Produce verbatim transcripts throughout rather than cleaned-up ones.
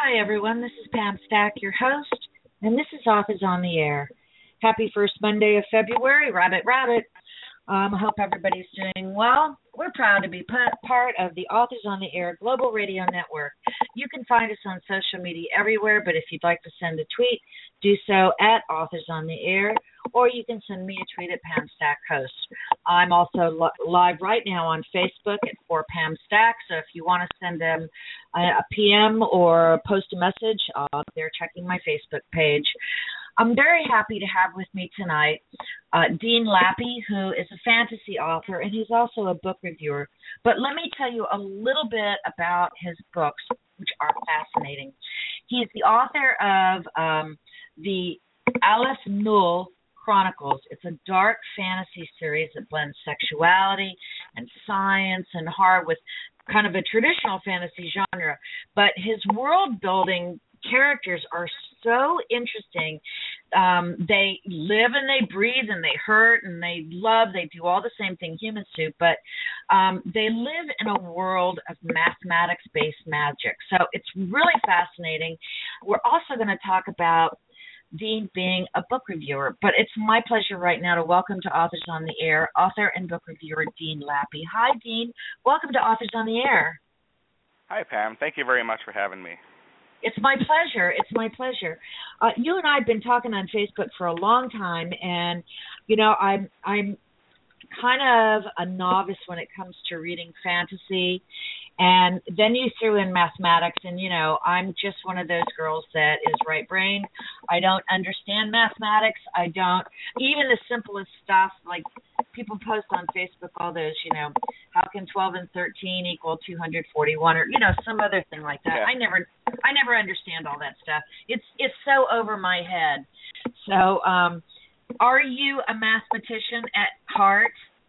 Hi, everyone. This is Pam Stack, your host, and this is Authors on the Air. Happy first Monday of February, Rabbit Rabbit. Um, I hope everybody's doing well. We're proud to be p- part of the Authors on the Air Global Radio Network. You can find us on social media everywhere, but if you'd like to send a tweet, do so at Authors on the Air, or you can send me a tweet at Pam Stack Host. I'm also li- live right now on Facebook at For Pam Stack, so if you want to send them a, a P M or post a message, uh, they're checking my Facebook page. I'm very happy to have with me tonight uh, Dean Lappy, who is a fantasy author, and he's also a book reviewer. But let me tell you a little bit about his books, which are fascinating. He's the author of um, the Aleph Null Chronicles. It's a dark fantasy series that blends sexuality and science and horror with kind of a traditional fantasy genre. But his world-building characters are so interesting. Um, they live and they breathe and they hurt and they love. They do all the same thing humans do, but um, they live in a world of mathematics-based magic. So it's really fascinating. We're also going to talk about Dean being a book reviewer, but it's my pleasure right now to welcome to Authors on the Air author and book reviewer Dean Lappy. Hi, Dean. Welcome to Authors on the Air. Hi, Pam. Thank you very much for having me. It's my pleasure. It's my pleasure. Uh, you and I have been talking on Facebook for a long time, and you know, I'm I'm kind of a novice when it comes to reading fantasy. And then you threw in mathematics, and, you know, I'm just one of those girls that is right brain. I don't understand mathematics. I don't, even the simplest stuff, like people post on Facebook all those, you know, how can twelve and thirteen equal two hundred forty-one, or, you know, some other thing like that. Yeah. I never, I never understand all that stuff. It's, it's so over my head. So, um, are you a mathematician at heart?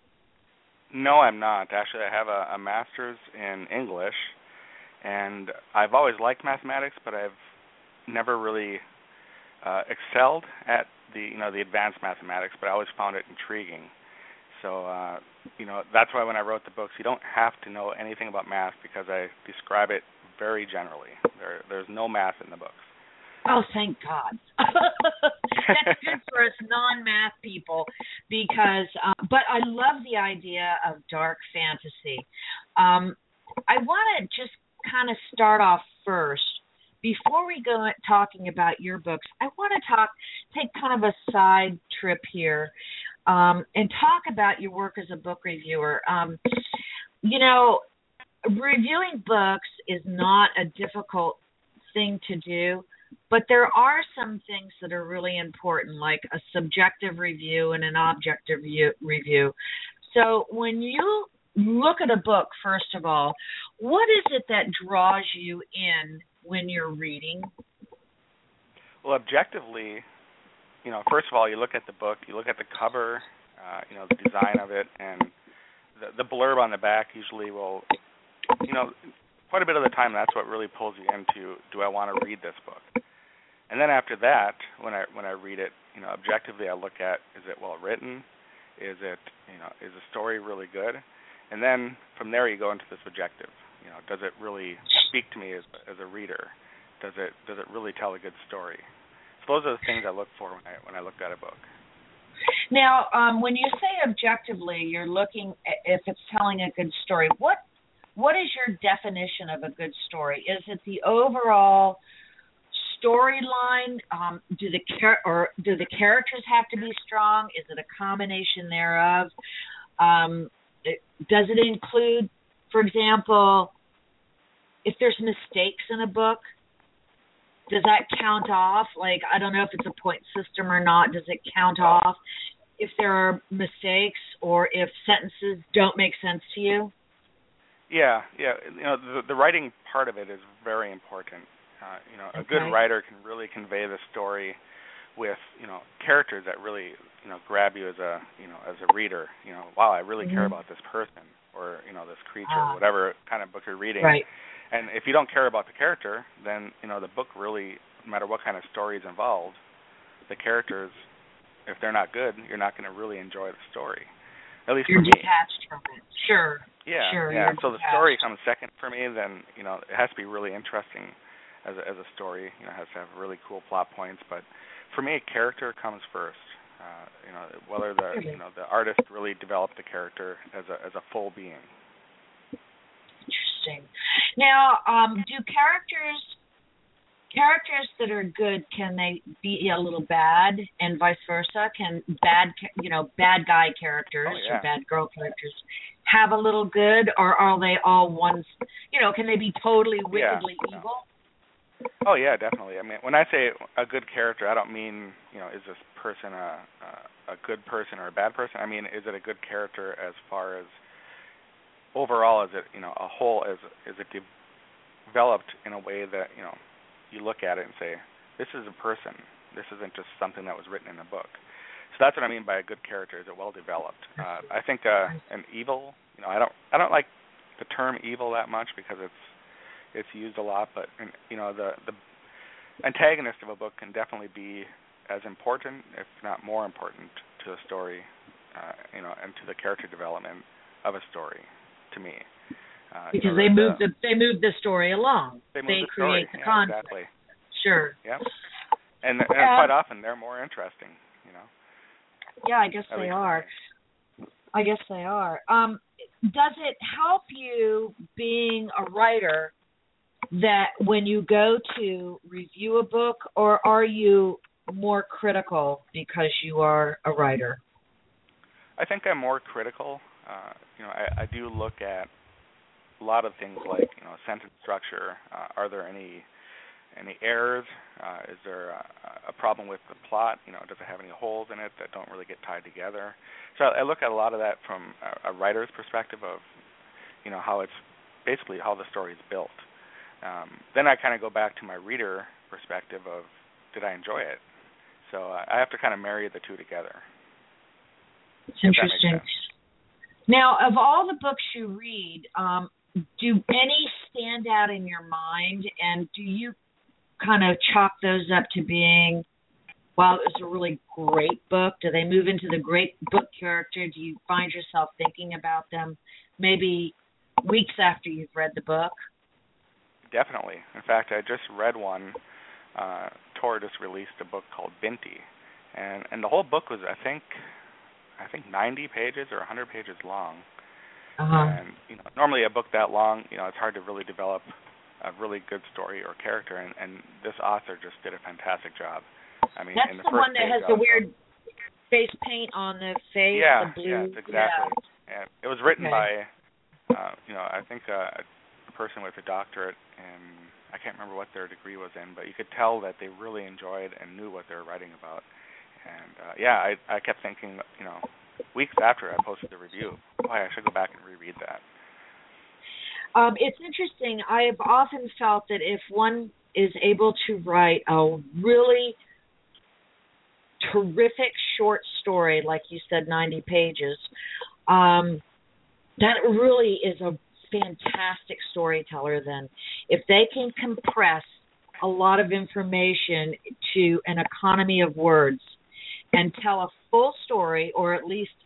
No, I'm not. Actually, I have a, a master's in English, and I've always liked mathematics, but I've never really uh, excelled at the you know the advanced mathematics. But I always found it intriguing. So uh, you know that's why when I wrote the books, you don't have to know anything about math because I describe it very generally. There, there's no math in the books. Oh, thank God. That's good for us non-math people because, um, but I love the idea of dark fantasy. Um, I want to just kind of start off first. Before we go talking about your books, I want to talk, take kind of a side trip here um, and talk about your work as a book reviewer. Um, you know, reviewing books is not a difficult thing to do. But there are some things that are really important, like a subjective review and an objective view, review. So when you look at a book, first of all, what is it that draws you in when you're reading? Well, objectively, you know, first of all, you look at the book, you look at the cover, uh, you know, the design of it, and the, the blurb on the back usually will, you know, quite a bit of the time that's what really pulls you into, do I want to read this book? And then after that, when I when I read it, you know, objectively I look at, is it well written? Is it, you know, is the story really good? And then from there you go into the subjective. You know, does it really speak to me as as a reader? Does it does it really tell a good story? So those are the things I look for when I when I look at a book. Now, um, when you say objectively, you're looking at if it's telling a good story. What what is your definition of a good story? Is it the overall storyline? Um, do the char- or do the characters have to be strong? Is it a combination thereof? Um, it, does it include, for example, if there's mistakes in a book, does that count off? Like, I don't know if it's a point system or not. Does it count off if there are mistakes or if sentences don't make sense to you? Yeah, yeah. You know, the, the writing part of it is very important. Uh, you know, a Okay. good writer can really convey the story with, you know, characters that really, you know, grab you as a, you know, as a reader. You know, wow, I really Mm-hmm. care about this person or, you know, this creature, Ah. or whatever kind of book you're reading. Right. And if you don't care about the character, then, you know, the book really, no matter what kind of story is involved, the characters, if they're not good, you're not going to really enjoy the story. At least You're for me. detached from it. Sure. Yeah, sure, yeah. So detached. the story comes second for me. Then, you know, it has to be really interesting as a, as a story. You know, it has to have really cool plot points. But for me, character comes first. Uh, you know, whether the you know the artist really developed the character as a as a full being. Interesting. Now, um, do characters characters that are good, can they be a little bad, and vice versa? Can bad you know bad guy characters oh, yeah. or bad girl characters have a little good, or are they all one? You know, can they be totally wickedly yeah, evil? No. Oh yeah, definitely. I mean, when I say a good character, I don't mean, you know, is this person a, a a good person or a bad person? I mean, is it a good character as far as overall, is it, you know, a whole, is is it de- developed in a way that, you know, you look at it and say, this is a person. This isn't just something that was written in a book. So that's what I mean by a good character. Is it well developed? Uh, I think uh, an evil, you know, I don't I don't like the term evil that much because it's it's used a lot, but you know, the the antagonist of a book can definitely be as important, if not more important, to a story, uh, you know, and to the character development of a story. To me, uh, because you know, they the, move the they move the story along. They, move they the create story. the yeah, conflict. Exactly. Sure. Yeah. And, and um, quite often they're more interesting. You know. Yeah, I guess At they least are. I guess they are. Um, does it help you, being a writer, that when you go to review a book, or are you more critical because you are a writer? I think I'm more critical. Uh, you know, I, I do look at a lot of things like, you know, sentence structure. Uh, are there any any errors? Uh, is there a, a problem with the plot? You know, does it have any holes in it that don't really get tied together? So I look at a lot of that from a, a writer's perspective of, you know, how it's basically how the story is built. Um, then I kind of go back to my reader perspective of, did I enjoy it? So uh, I have to kind of marry the two together. It's interesting. Now, of all the books you read, um, do any stand out in your mind, and do you kind of chalk those up to being, well, it was a really great book? Do they move into the great book character? Do you find yourself thinking about them maybe weeks after you've read the book? Definitely. In fact, I just read one. Uh, Tor just released a book called Binti, and and the whole book was, I think, I think ninety pages or one hundred pages long. Uh-huh. And you know, normally a book that long, you know, it's hard to really develop a really good story or character, and, and this author just did a fantastic job. I mean, that's in the, the first one that has page, the weird face paint on the face, yeah, the blue. Yeah, exactly. Yeah. And it was written Okay. by, uh, you know, I think uh, a person with a doctorate in, I can't remember what their degree was in, but you could tell that they really enjoyed and knew what they were writing about. And uh, yeah, I I kept thinking, you know, weeks after I posted the review, boy, I should go back and reread that. Um, it's interesting. I have often felt that if one is able to write a really terrific short story, like you said, ninety pages, um, that really is a fantastic storyteller then. If they can compress a lot of information to an economy of words and tell a full story, or at least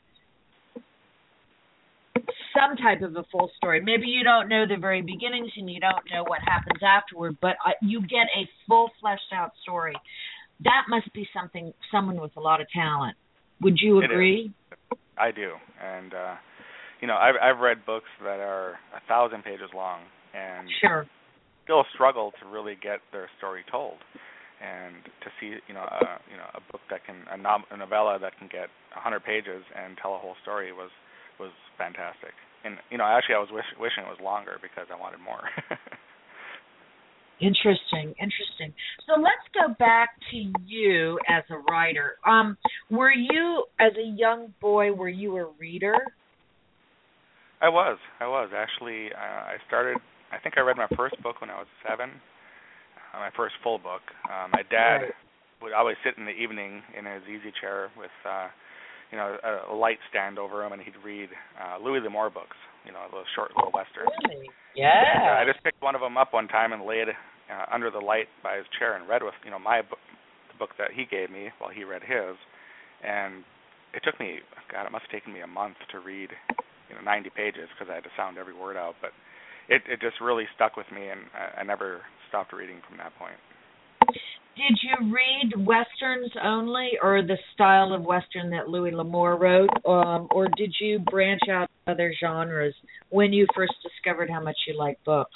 some type of a full story. Maybe you don't know the very beginnings and you don't know what happens afterward, but uh, you get a full fleshed out story. That must be something, someone with a lot of talent. Would you agree? I do. And, uh, you know, I've, I've read books that are a thousand pages long and sure. still struggle to really get their story told. And to see, you know, a, you know, a book that can, a, no, a novella that can get a hundred pages and tell a whole story was was fantastic. And, you know, actually I was wish, wishing it was longer because I wanted more. Interesting, interesting. So let's go back to you as a writer. Um, were you, as a young boy, were you a reader? I was. I was. Actually, uh, I started, I think I read my first book when I was seven, uh, my first full book. Uh, my dad right. would always sit in the evening in his easy chair with, uh, you know, a, a light stand over him, and he'd read uh, Louis L'Amour books, you know, those short little westerns. Really? Yeah. And, uh, I just picked one of them up one time and laid uh, under the light by his chair and read with, you know, my book, the book that he gave me while he read his. And it took me, God, it must have taken me a month to read, you know, ninety pages because I had to sound every word out. But it it just really stuck with me, and I, I never stopped reading from that point. Did you read Westerns only, or the style of Western that Louis L'Amour wrote, um, or did you branch out to other genres when you first discovered how much you liked books?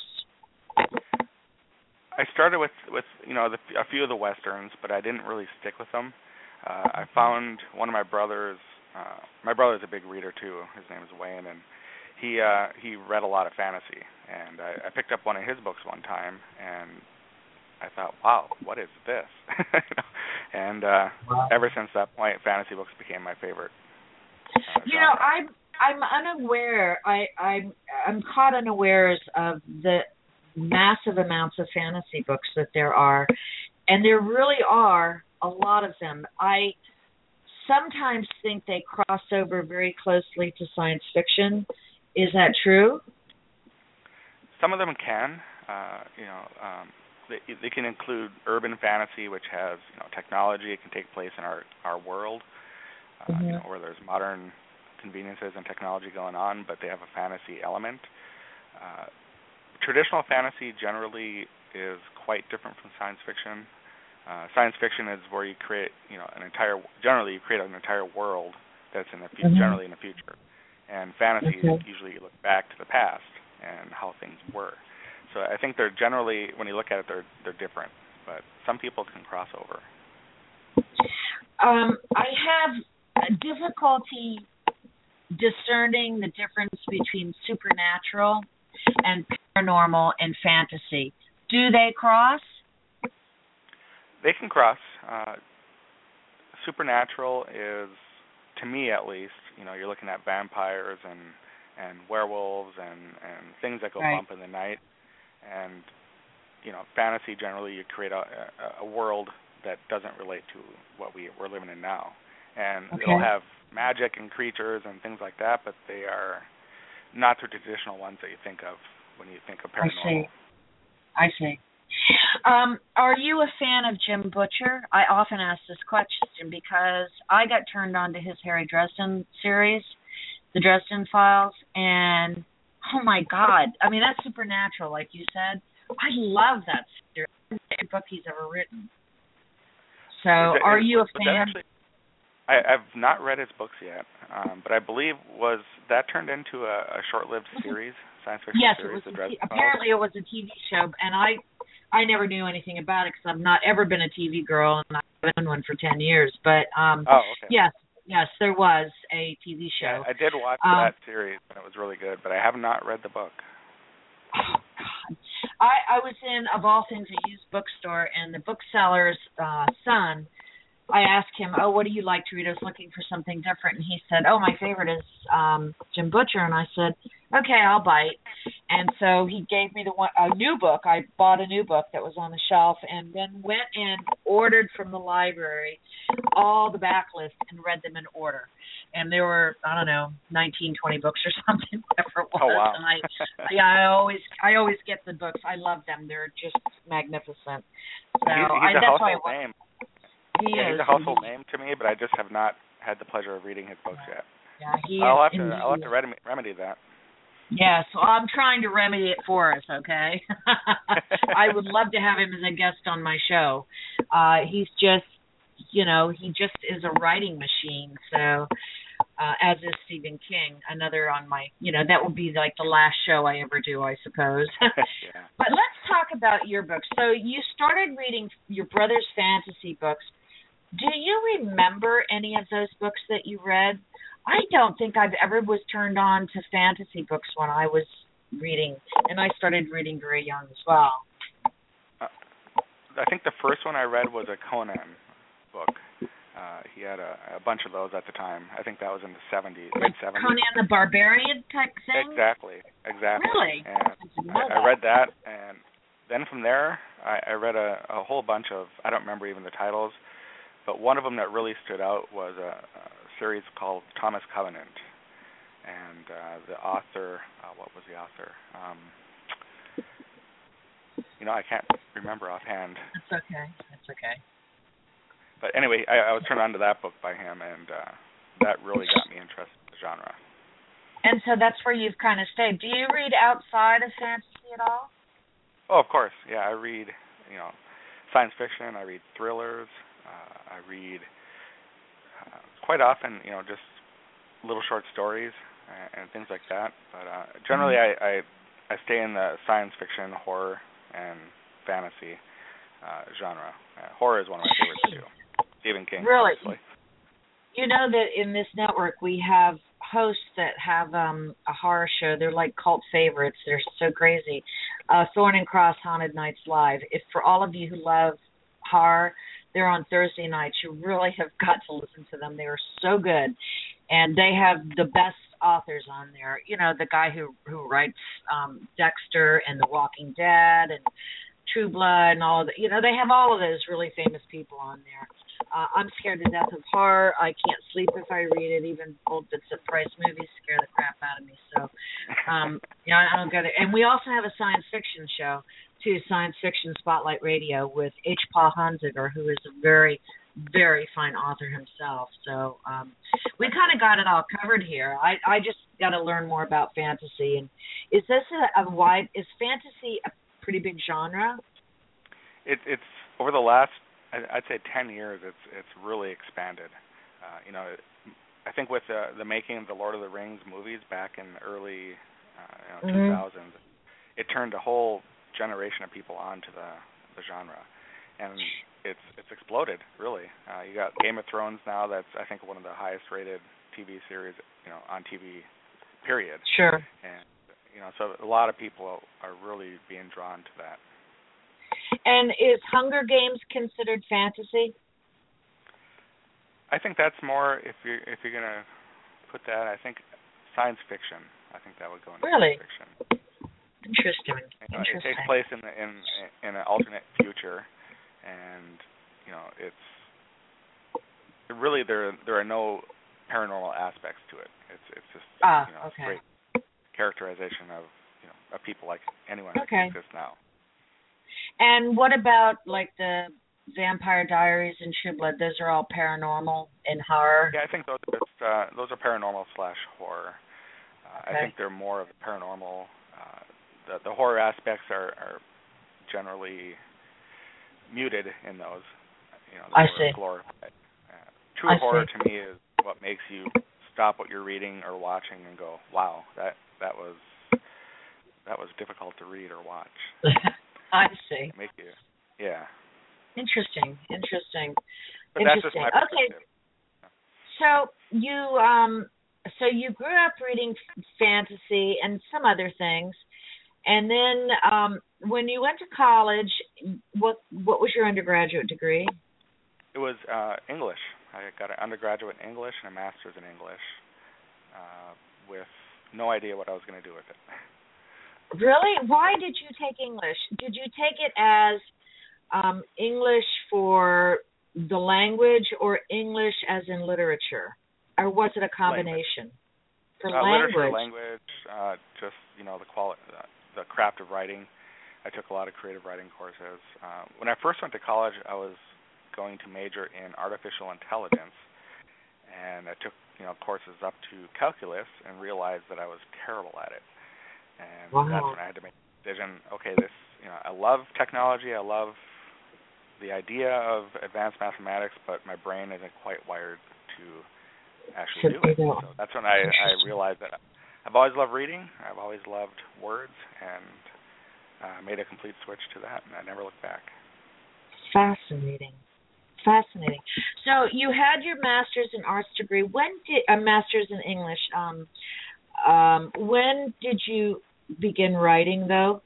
I started with, with you know, the, a few of the Westerns, but I didn't really stick with them. Uh, I found one of my brothers, uh, my brother's a big reader too, his name is Wayne, and he uh, he read a lot of fantasy, and I, I picked up one of his books one time, and I thought, wow, what is this? and uh, Wow. ever since that point, fantasy books became my favorite. Uh, you know, I'm I'm unaware. I I'm I'm caught unawares of the massive amounts of fantasy books that there are, and there really are a lot of them. I sometimes think they cross over very closely to science fiction. Is that true? Some of them can. Uh, you know. Um, They, they can include urban fantasy, which has you know technology. It can take place in our our world, uh, mm-hmm. you know, where there's modern conveniences and technology going on, but they have a fantasy element. Uh, traditional fantasy generally is quite different from science fiction. Uh, science fiction is where you create you know an entire generally you create an entire world that's in the fu- mm-hmm. generally in the future, and fantasy okay. is usually you look back to the past and how things were. So I think they're generally, when you look at it, they're they're different, but some people can cross over. Um, I have difficulty discerning the difference between supernatural and paranormal and fantasy. Do they cross? They can cross. Uh, supernatural is, to me at least, you know, you're looking at vampires and, and werewolves and, and things that go right. bump in the night. And, you know, fantasy generally you create a, a, a world that doesn't relate to what we, we're living in now. And okay. it'll have magic and creatures and things like that, but they are not the traditional ones that you think of when you think of paranormal. I see. I see. Um, are you a fan of Jim Butcher? I often ask this question because I got turned on to his Harry Dresden series, The Dresden Files, and oh my God, I mean, that's supernatural, like you said. I love that series. It's the book he's ever written. So that, are is, you a fan? Actually, I, I've not read his books yet, um, but I believe was that turned into a, a short-lived series, science fiction yes, series? Yes, t- apparently it was a T V show, and I I never knew anything about it because I've not ever been a T V girl, and I've been one for ten years. But um, oh, okay. yes, yes, there was a T V show. Yeah, I did watch um, that series, and it was really good, but I have not read the book. Oh, God. I, I was in, of all things, a used bookstore, and the bookseller's uh, son, I asked him, oh, what do you like to read? I was looking for something different, and he said, oh, my favorite is um, Jim Butcher, and I said, okay, I'll bite. And so he gave me the one, a new book. I bought a new book that was on the shelf, and then went and ordered from the library all the backlists and read them in order. And there were, I don't know, nineteen, twenty books or something, whatever it was. Oh, wow. And I, yeah, I always, I always get the books. I love them. They're just magnificent. So he's, he's I, a that's household why I name. He yeah, is. He's a household name to me, but I just have not had the pleasure of reading his books yet. Yeah, he I'll is. have to, I'll have to remedy, remedy that. Yes, well, I'm trying to remedy it for us, okay? I would love to have him as a guest on my show. Uh, he's just, you know, he just is a writing machine, so... Uh, as is Stephen King, another on my, you know, that would be like the last show I ever do, I suppose. yeah. But let's talk about your books. So you started reading your brother's fantasy books. Do you remember any of those books that you read? I don't think I've ever was turned on to fantasy books when I was reading, and I started reading very young as well. Uh, I think the first one I read was a Conan book. Uh, he had a, a bunch of those at the time. I think that was in the seventies, like late seventies. Conan the Barbarian type thing? Exactly, exactly. Really? And I, I read that, and then from there, I, I read a, a whole bunch of, I don't remember even the titles, but one of them that really stood out was a, a series called Thomas Covenant. And uh, the author, uh, what was the author? Um, you know, I can't remember offhand. That's okay. That's okay. But anyway, I, I was turned on to that book by him, and uh, that really got me interested in the genre. And so that's where you've kind of stayed. Do you read outside of fantasy at all? Oh, of course. Yeah, I read, you know, science fiction. I read thrillers. Uh, I read uh, quite often, you know, just little short stories and, and things like that. But uh, generally, mm-hmm. I, I I stay in the science fiction, horror, and fantasy uh, genre. Uh, horror is one of my favorites too. Stephen King. Really? Obviously. You know that in this network we have hosts that have um, a horror show. They're like cult favorites. They're so crazy. Uh, Thorn and Cross Haunted Nights Live. If for all of you who love horror, they're on Thursday nights. You really have got to listen to them. They are so good, and they have the best authors on there. You know, the guy who who writes um, Dexter and The Walking Dead and True Blood and all of the, you know, they have all of those really famous people on there. Uh, I'm scared to death of horror. I can't sleep if I read it. Even old Vincent Price movies scare the crap out of me. So, um, you know, I don't get it. And we also have a science fiction show, too, Science Fiction Spotlight Radio with H. Paul Hunziker, who is a very, very fine author himself. So um, we kind of got it all covered here. I, I just got to learn more about fantasy. And is this a, a wide, is fantasy a pretty big genre? It, it's over the last, I'd say ten years, it's it's really expanded. Uh, you know, I think with the, the making of the Lord of the Rings movies back in the early uh, you know, mm-hmm. two thousands, it turned a whole generation of people onto the, the genre, and it's it's exploded really. Uh, you got Game of Thrones now. That's I think one of the highest rated T V series, you know, on T V, period. Sure. And you know, so a lot of people are really being drawn to that. And is Hunger Games considered fantasy? I think that's more, if you're if you're gonna put that, I think science fiction. I think that would go into really? science fiction. Interesting. You know, Interesting. It takes place in the, in in an alternate future, and you know it's it really there there are no paranormal aspects to it. It's it's just ah, you know okay. straight characterization of you know of people like anyone okay. who exists now. And what about, like, the Vampire Diaries and True Blood? Those are all paranormal and horror? Yeah, I think those are, uh, those are paranormal slash horror. Uh, okay. I think they're more of a paranormal. Uh, the, the horror aspects are, are generally muted in those. You know, I see. Glorified. Uh, true I horror see. to me is what makes you stop what you're reading or watching and go, wow, that, that was that was difficult to read or watch. I see. Make you, yeah. Interesting. Interesting. But Interesting. that's just my okay. So you um so you grew up reading fantasy and some other things, and then um when you went to college, what what was your undergraduate degree? It was uh, English. I got an undergraduate in English and a master's in English, uh, with no idea what I was going to do with it. Really? Why did you take English? Did you take it as um, English for the language or English as in literature? Or was it a combination? Language. For uh, language? Literature, language, uh, just, you know, the quali- uh, the craft of writing. I took a lot of creative writing courses. Uh, when I first went to college, I was going to major in artificial intelligence. And I took, you know, courses up to calculus and realized that I was terrible at it. And wow. that's when I had to make a decision. Okay, this, you know, I love technology. I love the idea of advanced mathematics, but my brain isn't quite wired to actually do it. So that's when I, I realized that I've always loved reading. I've always loved words, and uh, made a complete switch to that, and I never looked back. Fascinating. Fascinating. So you had your master's in arts degree. When did a master's in English? Um, um, when did you begin writing, though?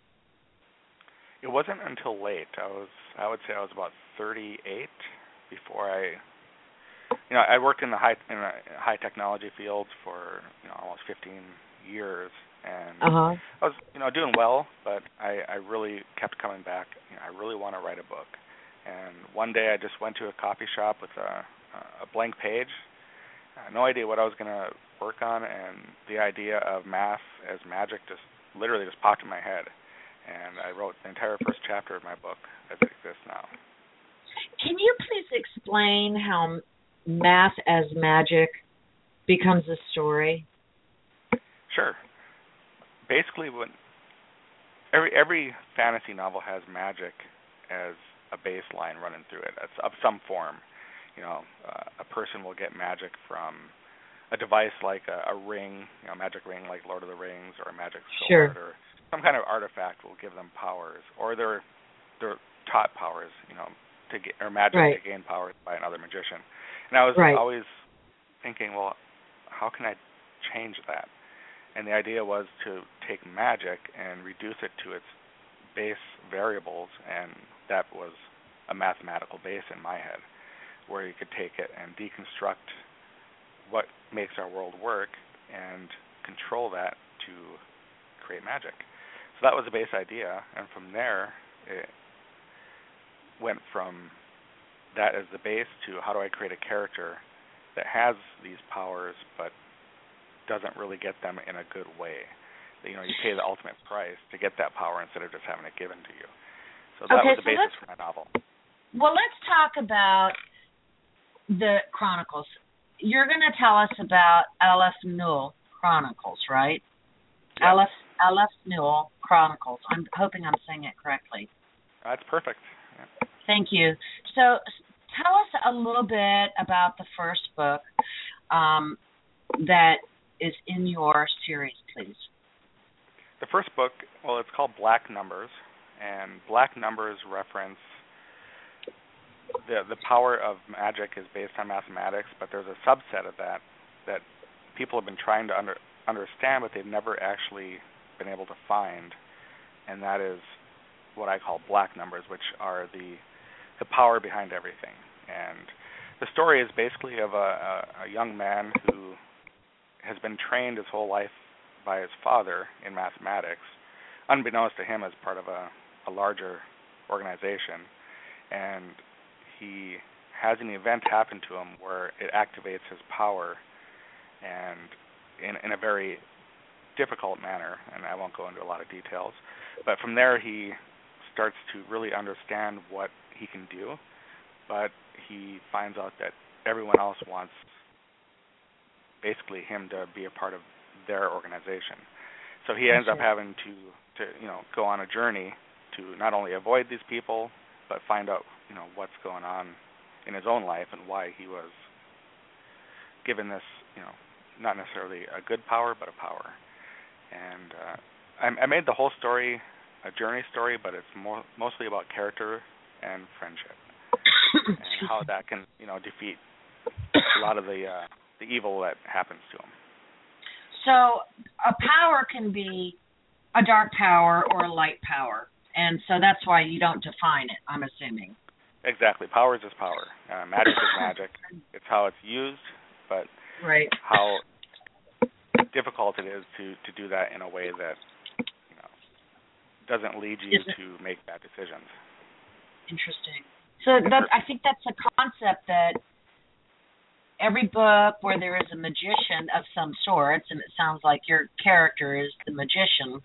It wasn't until late. I was, I would say, I was about thirty-eight before I, you know, I worked in the high in the high technology fields for you know almost fifteen years, and uh-huh. I was, you know, doing well, but I, I really kept coming back. You know, I really want to write a book. And one day I just went to a coffee shop with a, a blank page. I had no idea what I was going to work on, and the idea of math as magic just literally just popped in my head. And I wrote the entire first chapter of my book as it exists now. Can you please explain how math as magic becomes a story? Sure. Basically, when every every fantasy novel has magic as a baseline running through it, it's of some form. You know, uh, a person will get magic from a device like a, a ring, you know, a magic ring like Lord of the Rings, or a magic sword, Sure. or some kind of artifact will give them powers, or they're they're taught powers, you know, to get or magic Right. to gain powers by another magician. And I was Right. always thinking, well, how can I change that? And the idea was to take magic and reduce it to its base variables, and that was a mathematical base in my head, where you could take it and deconstruct what makes our world work and control that to create magic. So that was the base idea, and from there it went from that as the base to how do I create a character that has these powers but doesn't really get them in a good way. You know, you pay the ultimate price to get that power instead of just having it given to you. So that Okay, was the so basis let's, for my novel. well, let's talk about the Chronicles. You're going to tell us about Aleph Newell Chronicles, right? Yeah. Aleph, Aleph Newell Chronicles. I'm hoping I'm saying it correctly. That's perfect. Yeah. Thank you. So tell us a little bit about the first book um, that is in your series, please. The first book, well, it's called Black Numbers, and Black Numbers reference the the power of magic is based on mathematics, but there's a subset of that that people have been trying to under, understand, but they've never actually been able to find, and that is what I call black numbers, which are the the power behind everything. And the story is basically of a, a, a young man who has been trained his whole life by his father in mathematics, unbeknownst to him as part of a, a larger organization. And he has an event happen to him where it activates his power, and in, in a very difficult manner, and I won't go into a lot of details. But from there he starts to really understand what he can do, but he finds out that everyone else wants basically him to be a part of their organization. So he ends up having to, to you know, go on a journey to not only avoid these people, but find out, you know, what's going on in his own life and why he was given this, you know, not necessarily a good power, but a power. And uh, I, I made the whole story a journey story, but it's more, mostly about character and friendship, and how that can, you know, defeat a lot of the uh, the evil that happens to him. So a power can be a dark power or a light power, and so that's why you don't define it, I'm assuming. Exactly. Power is just power. Uh, magic is magic. It's how it's used, but right. how difficult it is to, to do that in a way that, you know, doesn't lead you to make bad decisions. Interesting. So that, I think that's a concept that every book where there is a magician of some sorts, and it sounds like your character is the magician,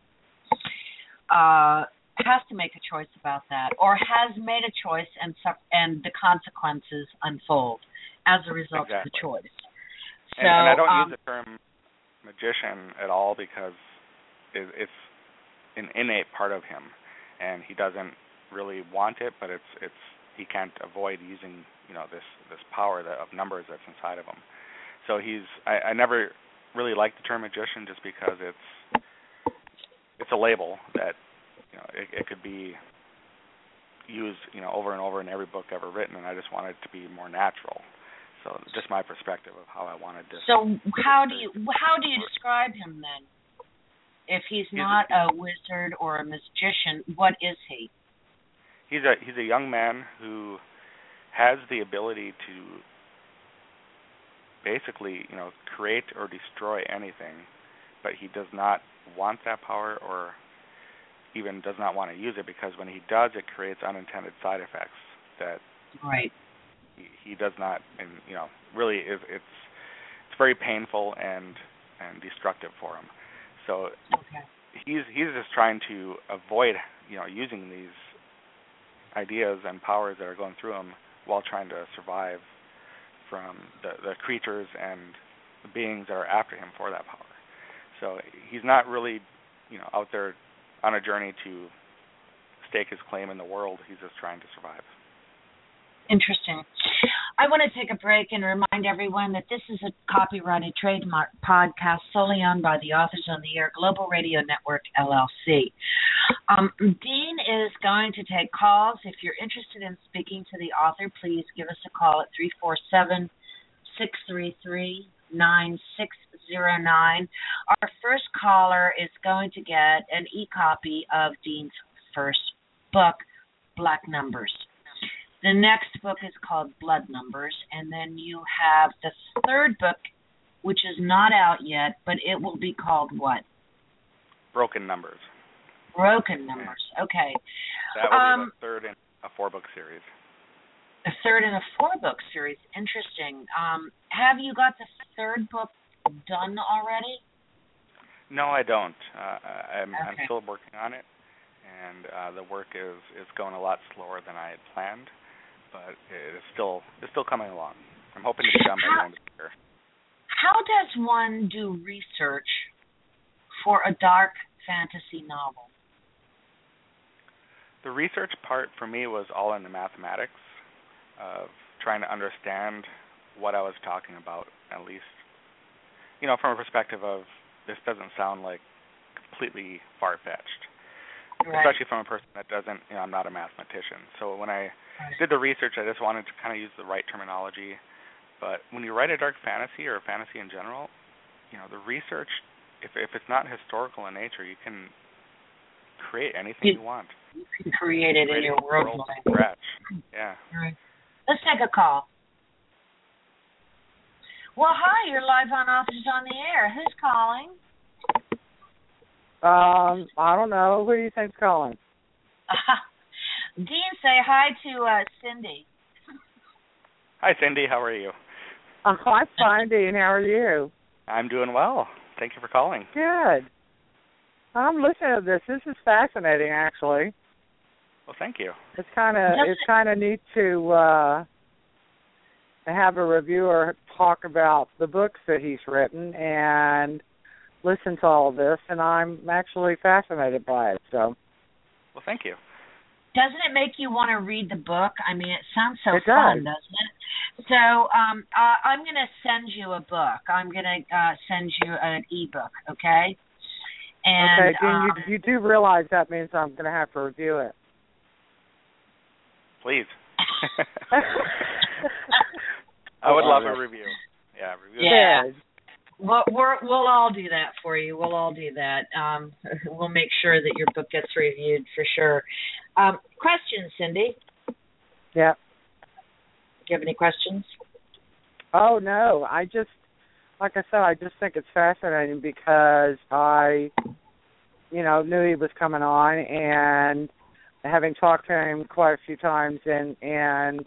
uh, has to make a choice about that, or has made a choice and and the consequences unfold as a result exactly. of the choice. So, and, and I don't um, use the term magician at all because it, it's an innate part of him, and he doesn't really want it, but it's it's he can't avoid using, you know, this this power that, of numbers that's inside of him. So he's I, I never really liked the term magician just because it's it's a label that, you know, it, it could be used, you know, over and over in every book ever written, and I just wanted it to be more natural. So just my perspective of how I wanted this. So how do you how do you describe him then? If he's, he's not a, a wizard or a magician, what is he? He's a he's a young man who has the ability to basically, you know, create or destroy anything, but he does not want that power or even does not want to use it, because when he does, it creates unintended side effects that right. he, he does not, and you know, really is it's it's very painful and and destructive for him. So okay. he's he's just trying to avoid, you know, using these ideas and powers that are going through him while trying to survive from the, the creatures and the beings that are after him for that power. So he's not really, you know, out there on a journey to stake his claim in the world. He's just trying to survive. Interesting. I want to take a break and remind everyone that this is a copyrighted trademark podcast solely owned by the Authors on the Air Global Radio Network, L L C. Um, Dean is going to take calls. If you're interested in speaking to the author, please give us a call at three four seven, six three three, nine six zero nine. Our first caller is going to get an e-copy of Dean's first book, Black Numbers. The next book is called Blood Numbers, and then you have the third book, which is not out yet, but it will be called what? Broken Numbers. Broken Numbers, okay. That will um, be the third in a four-book series. A third in a four-book series. Interesting. Um, have you got the third book done already? No, I don't. Uh, I'm, okay. I'm still working on it, and uh, the work is, is going a lot slower than I had planned, but it is still it's still coming along. I'm hoping to be done by the end of the year. How does one do research for a dark fantasy novel? The research part for me was all in the mathematics of trying to understand what I was talking about, at least, you know, from a perspective of this doesn't sound like completely far-fetched, right. Especially from a person that doesn't, you know, I'm not a mathematician. So when I right. did the research, I just wanted to kind of use the right terminology. But when you write a dark fantasy or a fantasy in general, you know, the research, if if it's not historical in nature, you can create anything you, you want. You can create it create in your world. world from scratch. Yeah. All right. Let's take a call. Well, hi, you're live on Authors on the Air. Who's calling? Um, I don't know. Who do you think's calling? Uh, Dean, say hi to uh, Cindy. Hi, Cindy. How are you? Uh, I'm fine, Dean. How are you? I'm doing well. Thank you for calling. Good. I'm listening to this. This is fascinating, actually. Well, thank you. It's kind of it's kind of neat to uh, have a reviewer talk about the books that he's written and listen to all of this, and I'm actually fascinated by it. So, well, thank you. Doesn't it make you want to read the book? I mean, it sounds so it fun, does. doesn't it? So, um, uh, I'm going to send you a book. I'm going to uh, send you an ebook, okay? And, okay, Dean, um, you, you do realize that means I'm going to have to review it. Please. I would love a review. Yeah, review. Yeah. Well, we're, we'll all do that for you. We'll all do that. Um, we'll make sure that your book gets reviewed for sure. Um, questions, Cindy? Yeah. Do you have any questions? Oh, no. I just, like I said, I just think it's fascinating because I, you know, knew he was coming on, and having talked to him quite a few times and, and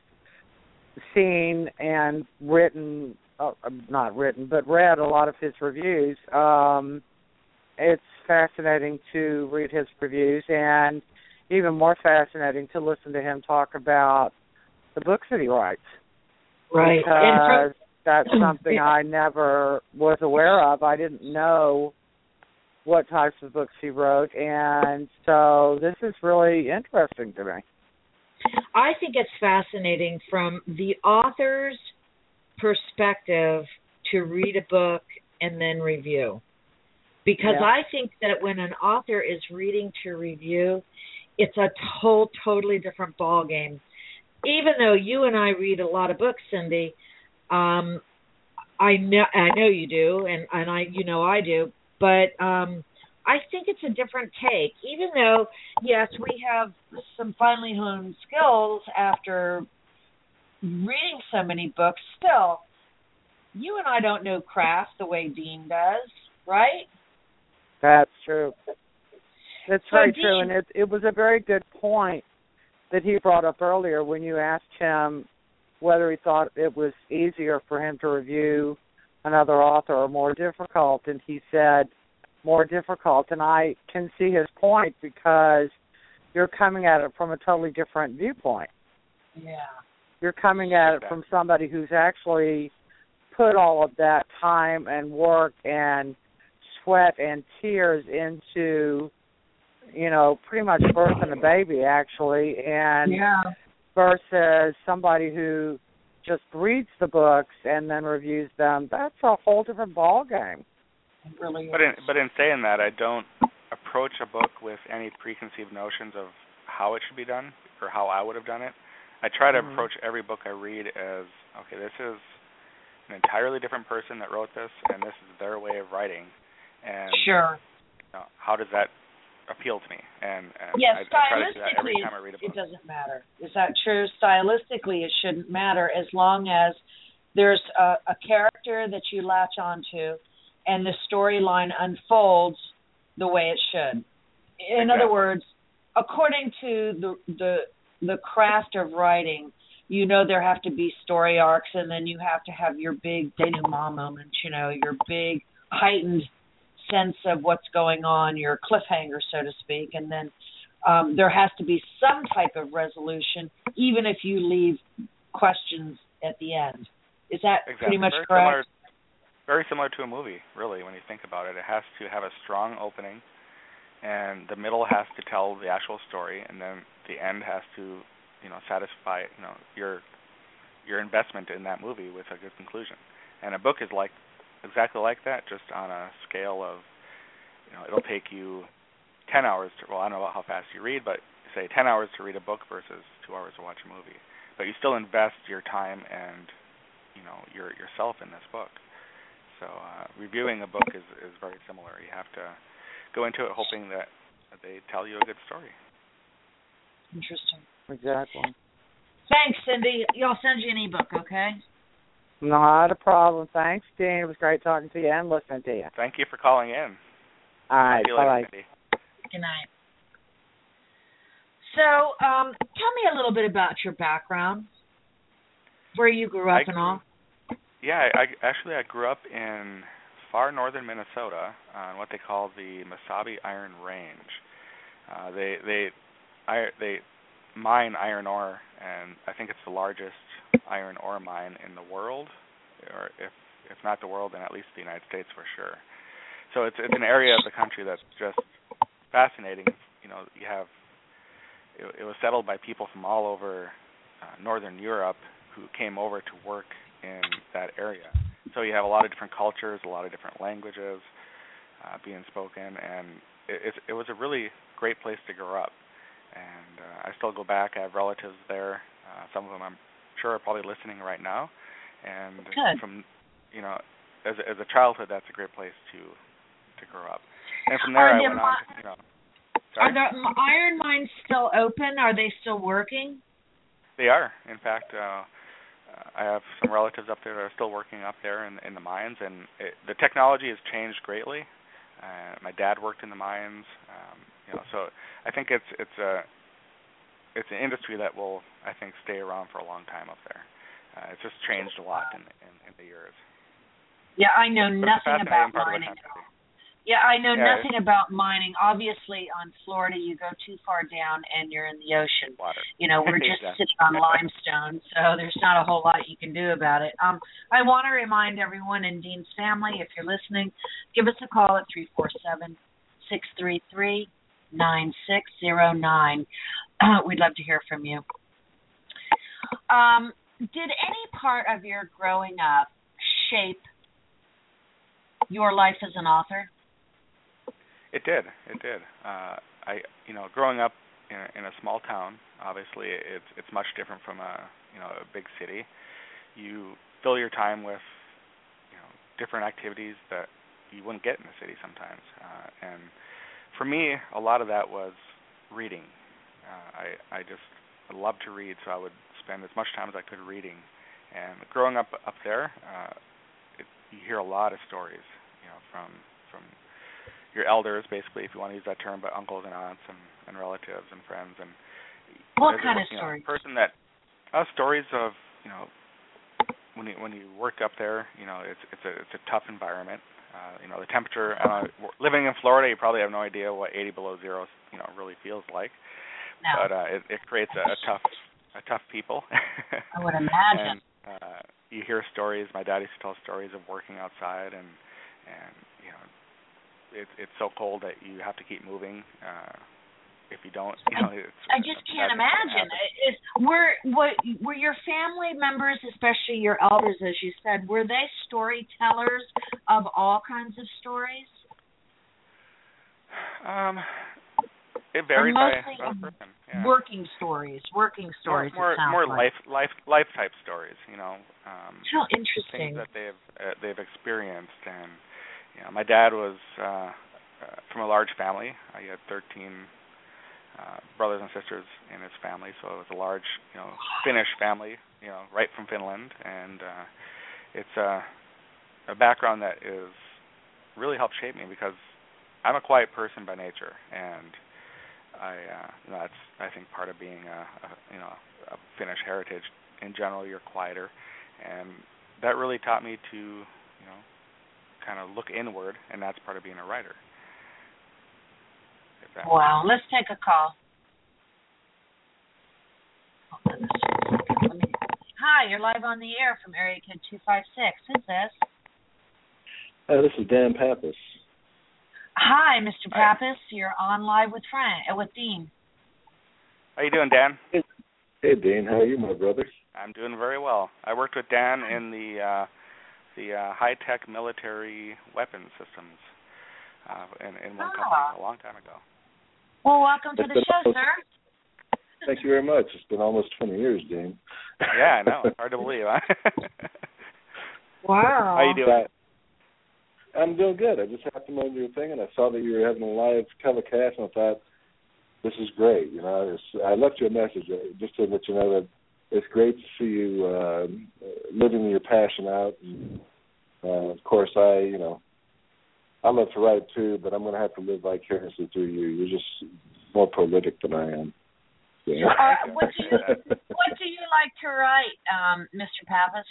seen and written, uh, not written, but read a lot of his reviews, um, it's fascinating to read his reviews, and even more fascinating to listen to him talk about the books that he writes. Right. Because that's something I never was aware of. I didn't know what types of books he wrote, and so this is really interesting to me. I think it's fascinating from the author's perspective to read a book and then review. Because yeah. I think that when an author is reading to review, it's a whole totally different ballgame. Even though you and I read a lot of books, Cindy, um, I know I know you do, and, and I you know I do, but um, I think it's a different take. Even though, yes, we have some finely honed skills after reading so many books, still, you and I don't know craft the way Dean does, right? That's true. That's so very Dean, true, and it, it was a very good point that he brought up earlier when you asked him whether he thought it was easier for him to review another author or more difficult, and he said more difficult, and I can see his point because you're coming at it from a totally different viewpoint. Yeah. You're coming at it from somebody who's actually put all of that time and work and sweat and tears into, you know, pretty much birthing a baby, actually, and yeah. versus somebody who just reads the books and then reviews them. That's a whole different ball game. It really is. But in, but in saying that, I don't approach a book with any preconceived notions of how it should be done or how I would have done it. I try to mm-hmm. approach every book I read as, okay, this is an entirely different person that wrote this, and this is their way of writing. And sure. You know, how does that appeal to me? And, and yes, I, I try to do that every stylistically, time I read a book. it doesn't matter. Is that true? Stylistically, it shouldn't matter as long as there's a, a character that you latch onto and the storyline unfolds the way it should. In exactly. other words, according to the the the craft of writing, you know there have to be story arcs, and then you have to have your big denouement moments, you know, your big heightened sense of what's going on, your cliffhanger, so to speak, and then um, there has to be some type of resolution, even if you leave questions at the end. Is that exactly. pretty much very correct? Similar, very similar to a movie, really, when you think about it. It has to have a strong opening, and the middle has to tell the actual story, and then the end has to, you know, satisfy, you know, your your investment in that movie with a good conclusion. And a book is like exactly like that, just on a scale of, you know, it'll take you ten hours to, well, I don't know how fast you read, but say ten hours to read a book versus two hours to watch a movie. But you still invest your time and, you know, your yourself in this book. So uh, reviewing a book is, is very similar. You have to go into it hoping that they tell you a good story. Interesting. Exactly. Thanks, Cindy. I'll send you an ebook, okay? Not a problem. Thanks, Dean. It was great talking to you and listening to you. Thank you for calling in. All right. Bye-bye. Good night. So, um, tell me a little bit about your background, where you grew up I, and all. Yeah, I, actually I grew up in far northern Minnesota on what they call the Mesabi Iron Range. Uh, they they I, they mine iron ore, and I think it's the largest iron ore mine in the world, or if if not the world, then at least the United States for sure. So it's it's an area of the country that's just fascinating. You know, you have it, it was settled by people from all over uh, northern Europe who came over to work in that area. So you have a lot of different cultures, a lot of different languages uh, being spoken, and it, it, it was a really great place to grow up. And uh, I still go back. I have relatives there. Uh, some of them I'm sure are probably listening right now. And Good. from, you know, as a, as a childhood, that's a great place to to grow up. And from there, Are I the went mi- on to, you know. Sorry? Are the m- iron mines still open? Are they still working? They are. In fact, uh, I have some relatives up there that are still working up there in, in the mines, and it, the technology has changed greatly. Uh, my dad worked in the mines, um, you know, so I think it's it's a it's an industry that will, I think, stay around for a long time up there. Uh, it's just changed a lot in, in, in the years. Yeah, I know But nothing about mining. Yeah, I know yeah, nothing about mining. Obviously, on Florida, you go too far down and you're in the ocean. Water. You know, we're just exactly. sitting on limestone, so there's not a whole lot you can do about it. Um, I want to remind everyone in Dean's family, if you're listening, give us a call at three four seven, six three three, nine six zero nine. Uh, we'd love to hear from you. Um, did any part of your growing up shape your life as an author? It did. It did. Uh, I, you know, growing up in a, in a small town, obviously it's it's much different from a, you know, a big city. You fill your time with, you know, different activities that you wouldn't get in the city sometimes. Uh, and for me, a lot of that was reading. Uh, I I just I loved to read, so I would spend as much time as I could reading. And growing up up there, uh, it, you hear a lot of stories, you know, from from your elders, basically, if you want to use that term, but uncles and aunts and, and relatives and friends. And what kind a, of you stories? Know, person that uh, stories of, you know, when you when you work up there, you know, it's it's a it's a tough environment. Uh, you know, the temperature. I don't know, living in Florida, you probably have no idea what eighty below zero, you know, really feels like. No. But uh, it, it creates a, a tough a tough people. I would imagine. And uh, you hear stories. My dad used to tell stories of working outside and and you know. it's it's so cold that you have to keep moving. Uh, if you don't, you know, it's, I just can't imagine. Is were what were your family members, especially your elders, as you said, were they storytellers of all kinds of stories? Um, it varies by, by person. Yeah. Working stories, working stories. More more, more like. life life life type stories, you know. Um, How interesting. Things that they've uh, they've experienced, and you know, my dad was uh, uh, from a large family. Uh, he had thirteen uh, brothers and sisters in his family, so it was a large, you know, Finnish family, you know, right from Finland, and uh, it's a a background that is really helped shape me because I'm a quiet person by nature, and I, uh, you know, that's I think part of being a, a you know a Finnish heritage. In general, you're quieter, and that really taught me to, you know, kind of look inward, and that's part of being a writer. Wow, let's take a call. Hi, you're live on the air from area code two five six. Who's this? Uh, this is Dan Pappas. Hi, Mister Pappas. You're on live with Frank, uh, with Dean. How you doing, Dan? Hey, hey, Dean. How are you, my brother? I'm doing very well. I worked with Dan in the uh, the uh, high-tech military weapon systems uh, in, in one oh. company a long time ago. Well, welcome to it's the show, almost, sir. Thank you very much. It's been almost twenty years, Dean. Yeah, I know. It's hard to believe, huh? Wow. How you doing? I'm doing good. I just happened on your thing, and I saw that you were having a live telecast, and I thought, this is great. You know, it's, I left you a message just to let you know that it's great to see you uh, living your passion out. And, uh, of course, I, you know, I love to write too, but I'm going to have to live vicariously through you. You're just more prolific than I am. Yeah. Uh, what do you What do you like to write, um, Mister Pappas?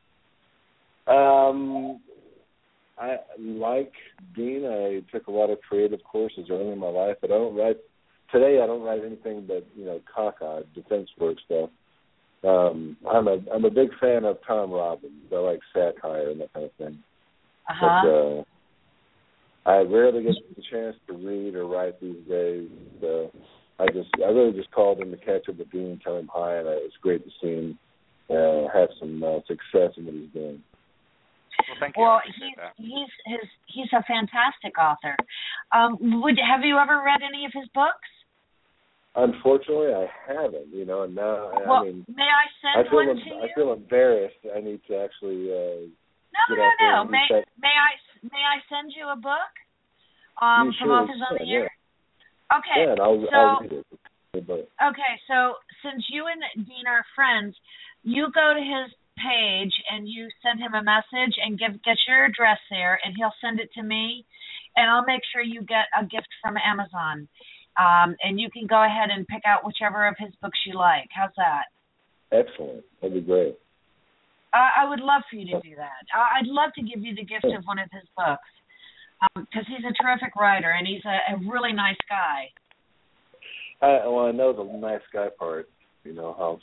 Um. I like Dean. I took a lot of creative courses early in my life, but I don't write today. I don't write anything but you know cockeyed defense work stuff. Um, I'm a I'm a big fan of Tom Robbins. I like satire and that kind of thing. Uh-huh. But uh, I rarely get the chance to read or write these days. So I just I really just called in to catch up with Dean and tell him hi, and it's great to see him uh, have some uh, success in what he's doing. Well, thank you. Well, he's he's his he's a fantastic author. Um, would have you ever read any of his books? Unfortunately, I haven't. You know, and now well, I mean, may I send I feel one em- to you? I feel embarrassed. I need to actually. Uh, no, get no, out there no. and May check. may I may I send you a book? Um, you from sure Authors on the yeah. Air. Okay. Yeah, and I'll, so, I'll read it. But, okay, so since you and Dean are friends, you go to his page and you send him a message and give get your address there, and he'll send it to me, and I'll make sure you get a gift from Amazon, um, and you can go ahead and pick out whichever of his books you like. How's that? excellent. That'd be great. Uh, I would love for you to do that. Uh, I'd love to give you the gift of one of his books because um, he's a terrific writer and he's a, a really nice guy. I, well, I know the nice guy part. You know how.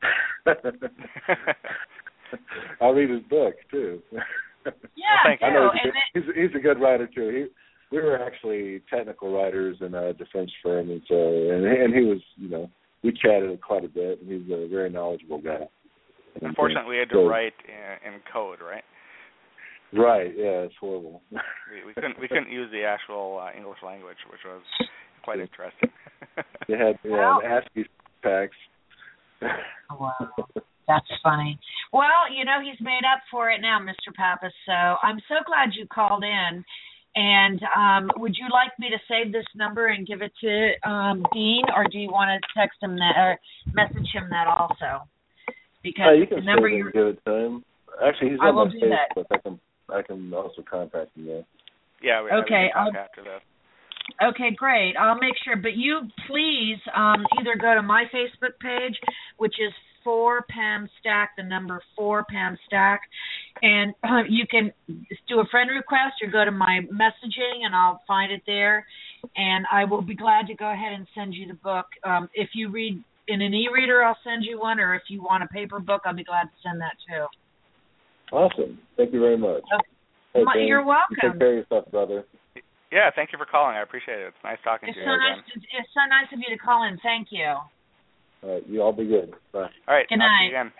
I'll read his book too. Yeah, well, I know do. he's, a, he's, a, he's a good writer too. He, we were actually technical writers in a defense firm, and so and, and he was, you know, we chatted quite a bit. And he's a very knowledgeable guy. And, Unfortunately, we had to so, write in, in code, right? Right. Yeah, it's horrible. we, we couldn't we couldn't use the actual uh, English language, which was quite interesting. They had yeah, wow. an ASCII tax. Wow. That's funny. Well, you know, he's made up for it now, Mister Pappas, so I'm so glad you called in. And um, would you like me to save this number and give it to um, Dean, or do you want to text him that or message him that also? Because uh, you can the number save it and give it to him. Actually, he's I on will my do Facebook. that. I can I can also contact him there. Yeah, we, okay, we can talk I'll, after that. Okay, great. I'll make sure. But you please um, either go to my Facebook page, which is four Pam Stack, the number four Pam Stack, and uh, you can do a friend request or go to my messaging, and I'll find it there. And I will be glad to go ahead and send you the book. Um, if you read in an e-reader, I'll send you one, or if you want a paper book, I'll be glad to send that too. Awesome. Thank you very much. Okay. Hey, You're welcome. You take care of yourself, brother. Yeah, thank you for calling. I appreciate it. It's nice talking It's to so you nice. again. To, it's so nice of you to call in. Thank you. All right, you all be good. Bye. All right. Good talk night. To you again.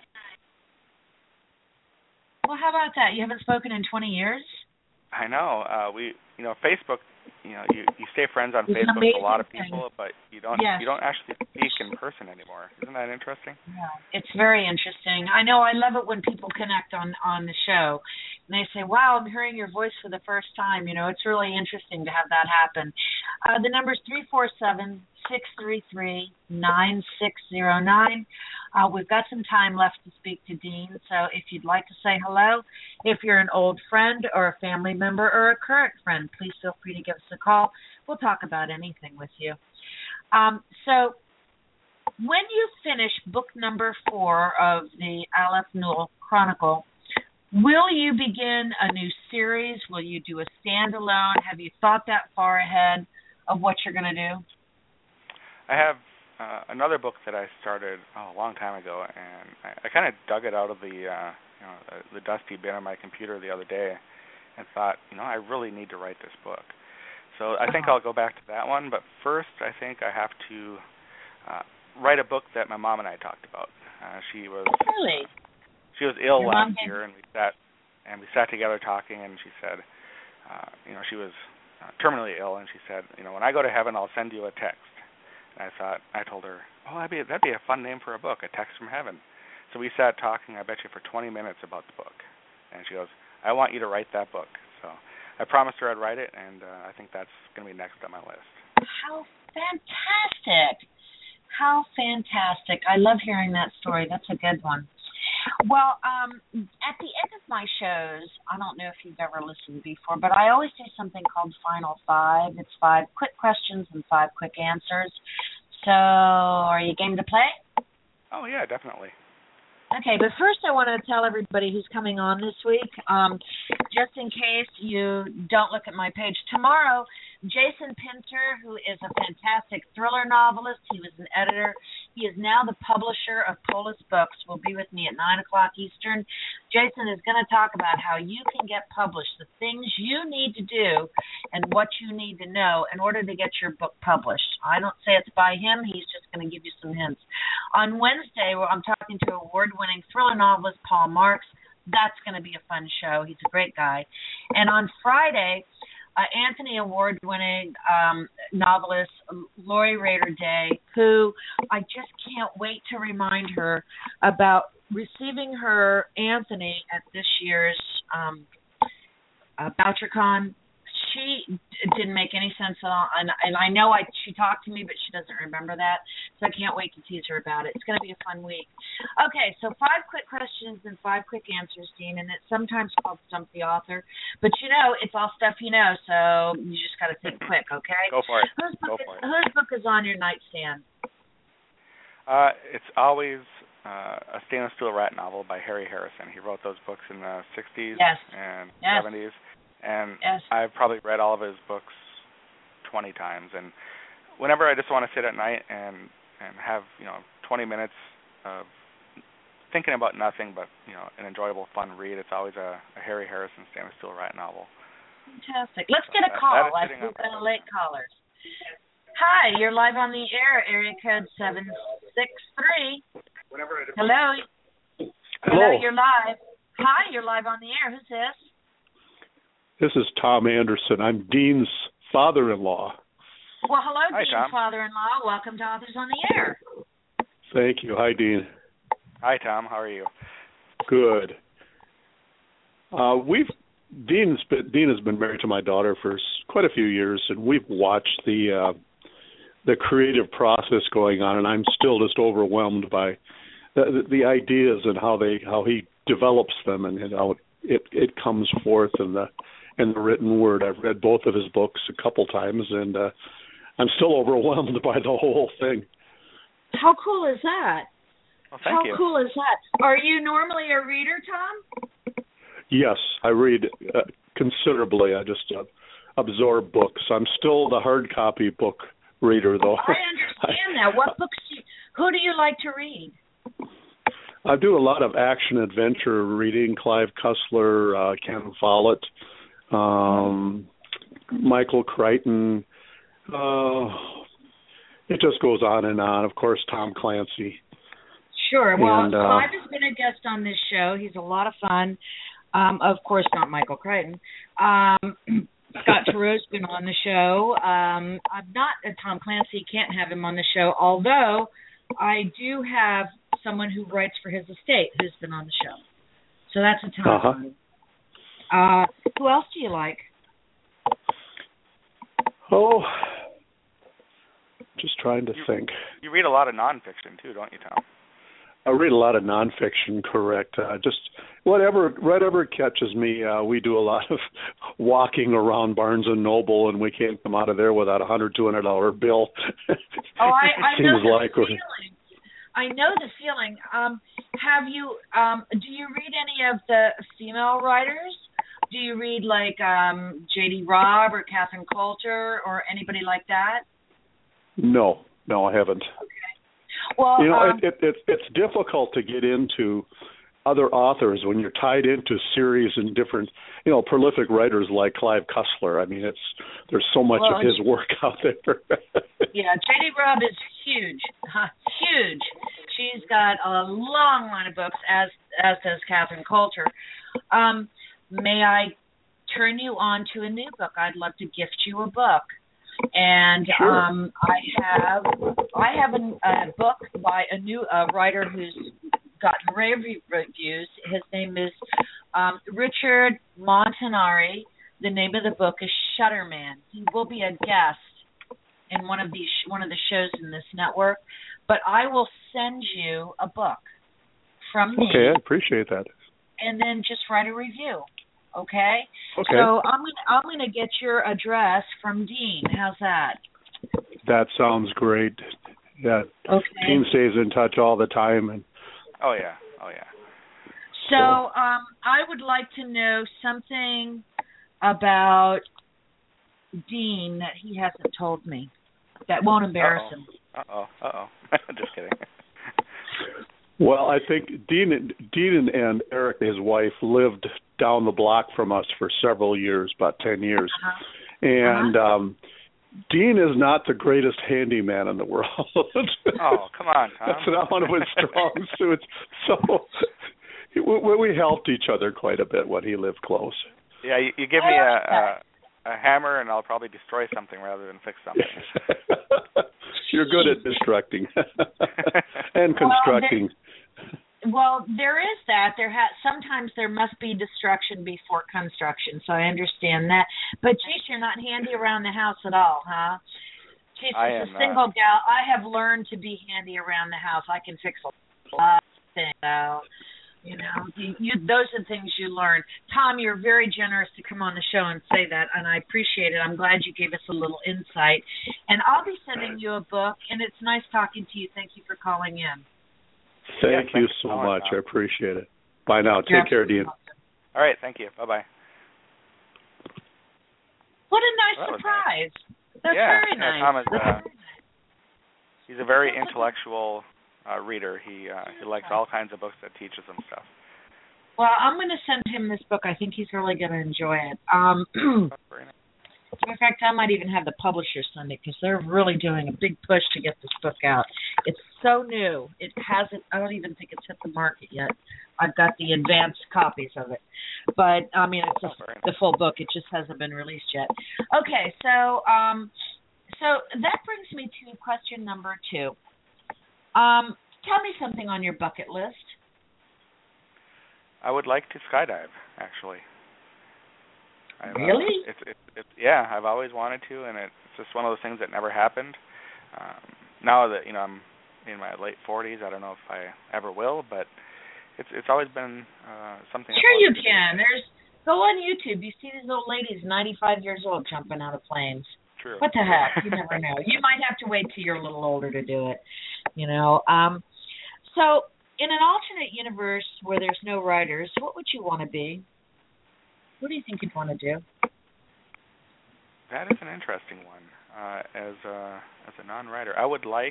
Well, how about that? You haven't spoken in twenty years? I know. Uh, we, you know, Facebook. You know, you, you stay friends on It's an Facebook with a lot of amazing people, thing. but you don't Yes. you don't actually speak in person anymore. Isn't that interesting? Yeah, it's very interesting. I know. I love it when people connect on on the show, and they say, "Wow, I'm hearing your voice for the first time." You know, it's really interesting to have that happen. Uh, the number is three four seven six three three nine six zero nine. Uh, we've got some time left to speak to Dean, so if you'd like to say hello, if you're an old friend or a family member or a current friend, please feel free to give us a call. We'll talk about anything with you. Um, so when you finish book number four of the Aleph Newell Chronicle, will you begin a new series? Will you do a standalone? Have you thought that far ahead of what you're going to do? I have uh, another book that I started oh, a long time ago, and I, I kind of dug it out of the uh, you know the, the dusty bin on my computer the other day, and thought, you know, I really need to write this book. So I think I'll go back to that one, but first I think I have to uh, write a book that my mom and I talked about. Uh, she was Really? uh, she was ill Your last mom year, and we sat and we sat together talking, and she said, uh, you know, she was uh, terminally ill, and she said, you know, when I go to heaven, I'll send you a text. And I thought, I told her, oh, that'd be that'd be a fun name for a book, A Text from Heaven. So we sat talking, I bet you, for twenty minutes about the book, and she goes, I want you to write that book. So I promised her I'd write it, and uh, I think that's going to be next on my list. How fantastic. How fantastic. I love hearing that story. That's a good one. Well, um, at the end of my shows, I don't know if you've ever listened before, but I always do something called Final Five. It's five quick questions and five quick answers. So are you game to play? Oh, yeah, definitely. Okay, but first I want to tell everybody who's coming on this week, um, just in case you don't look at my page, tomorrow, Jason Pinter, who is a fantastic thriller novelist, he was an editor, he is now the publisher of Polis Books, will be with me at nine o'clock Eastern. Jason is going to talk about how you can get published, the things you need to do and what you need to know in order to get your book published. I don't say it's by him, he's just going to give you some hints. On Wednesday, I'm talking to award-winning thriller novelist Paul Marks. That's going to be a fun show. He's a great guy. And on Friday, uh, Anthony Award-winning um, novelist Lori Rader Day, who I just can't wait to remind her about receiving her Anthony at this year's um, uh, BoucherCon. She d- didn't make any sense at all, and, and I know I she talked to me, but she doesn't remember that, so I can't wait to tease her about it. It's going to be a fun week. Okay, so five quick questions and five quick answers, Dean, and it's sometimes called Stump the Author, but you know, it's all stuff you know, so you just got to think quick, okay? Go for it. Whose book, Go is, for it. whose book is on your nightstand? Uh, it's always uh, a stainless steel rat novel by Harry Harrison. He wrote those books in the sixties Yes. and Yes. seventies. And Yes. I've probably read all of his books twenty times. And whenever I just want to sit at night and, and have, you know, twenty minutes of thinking about nothing but, you know, an enjoyable, fun read, it's always a, a Harry Harrison stainless steel rat novel. Fantastic. Let's So get a that, call. that Let's sitting move on to my late callers. Hi, you're live on the air, area code seven six three. Hello. Hello. Hello. You're live. Hi, you're live on the air. Who's this? This is Tom Anderson. I'm Dean's father-in-law. Well, hello, Hi, Dean's Tom. father-in-law. Welcome to Authors on the Air. Thank you. Hi, Dean. Hi, Tom. How are you? Good. Uh, we've Dean's been, Dean has been married to my daughter for s- quite a few years, and we've watched the uh, the creative process going on, and I'm still just overwhelmed by the, the ideas and how they how he develops them and, and how it it comes forth in the in the written word. I've read both of his books a couple times, and uh, I'm still overwhelmed by the whole thing. How cool is that? Well, thank How you. cool is that? Are you normally a reader, Tom? Yes, I read uh, considerably. I just uh, absorb books. I'm still the hard copy book reader, though. I understand that. What books do you, who do you like to read? I do a lot of action adventure reading. Clive Cussler, uh, Ken Follett, um, Michael Crichton. Uh, it just goes on and on. Of course, Tom Clancy. Sure. Well, and, uh, Clive has been a guest on this show. He's a lot of fun. Um, of course, not Michael Crichton. Um, Scott Turo's been on the show. Um, I'm not a Tom Clancy. Can't have him on the show, although I do have someone who writes for his estate who's been on the show. So that's a ton uh-huh. of fun. Uh, who else do you like? Oh, just trying to you, think. You read a lot of nonfiction too, don't you, Tom? I read a lot of nonfiction, correct. Uh, just whatever, whatever catches me. Uh, we do a lot of walking around Barnes and Noble, and we can't come out of there without a hundred, two hundred dollar bill. Oh, I, I know the like feeling. I know the feeling. Um, have you? Um, do you read any of the female writers? Do you read like um, J D Robb or Catherine Coulter or anybody like that? No, no, I haven't. Okay. Well, you know, um, it, it, it, it's difficult to get into other authors when you're tied into series and different, you know, prolific writers like Clive Cussler. I mean, it's there's so much well, of his work out there. Yeah, J D Robb is huge, huh, huge. She's got a long line of books, as as does Catherine Coulter. Um, may I turn you on to a new book? I'd love to gift you a book. And sure. um, I have I have a, a book by a new uh, writer who's gotten rave reviews. His name is um, Richard Montanari. The name of the book is Shutterman. He will be a guest in one of these one of the shows in this network. But I will send you a book from me. Okay, I appreciate that. And then just write a review. Okay? Okay. So I'm gonna I'm gonna get your address from Dean. How's that? That sounds great. Yeah. Okay. Dean stays in touch all the time, and Oh yeah. Oh yeah. So um, I would like to know something about Dean that he hasn't told me that won't embarrass Uh-oh. him. Uh oh. Uh oh. Just kidding. Well, I think Dean, Dean and Eric, his wife, lived down the block from us for several years, about ten years. Uh-huh. And uh-huh. um, Dean is not the greatest handyman in the world. Oh, come on, Tom. That's not one of his strong suits. So we, we helped each other quite a bit when he lived close. Yeah, you, you give me a, a, a hammer, and I'll probably destroy something rather than fix something. You're good at destructing and constructing. Well, well, there is that. There ha- sometimes there must be destruction before construction, so I understand that. But geez, you're not handy around the house at all, huh? Geez, I as am a single not. gal, I have learned to be handy around the house. I can fix a lot of things. So, you know, you, you, those are things you learn. Tom, you're very generous to come on the show and say that, and I appreciate it. I'm glad you gave us a little insight. And I'll be sending you a book, and it's nice talking to you. Thank you for calling in. Thank yeah, you so so much. Tom. I appreciate it. Bye now. You're Take care, Dean. welcome. All right, thank you. Bye-bye. What a nice That was surprise. nice. That's yeah, very yeah, nice. Tom is, That's uh, very nice. he's a very intellectual uh, reader. He uh, he likes all kinds of books that teaches him stuff. Well, I'm going to send him this book. I think he's really going to enjoy it. Um, Very nice. in fact, I might even have the publisher send it because they're really doing a big push to get this book out. It's so new. It hasn't, I don't even think it's hit the market yet. I've got the advanced copies of it. But, I mean, it's a, the full book. It just hasn't been released yet. Okay, so um, so that brings me to question number two. Um, tell me something on your bucket list. I would like to skydive, actually. I've, Really? Uh, it's, it's, it's, yeah, I've always wanted to, and it's just one of those things that never happened. Um, now that, you know, I'm in my late forties, I don't know if I ever will, but it's it's always been uh, something. Sure you can. There's Go on YouTube. You see these old ladies, ninety-five years old, jumping out of planes. True. What the heck? You never know. You might have to wait till you're a little older to do it, you know. Um, so in an alternate universe where there's no writers, what would you want to be? What do you think you'd want to do? That is an interesting one. Uh, as a as a non-writer, I would like.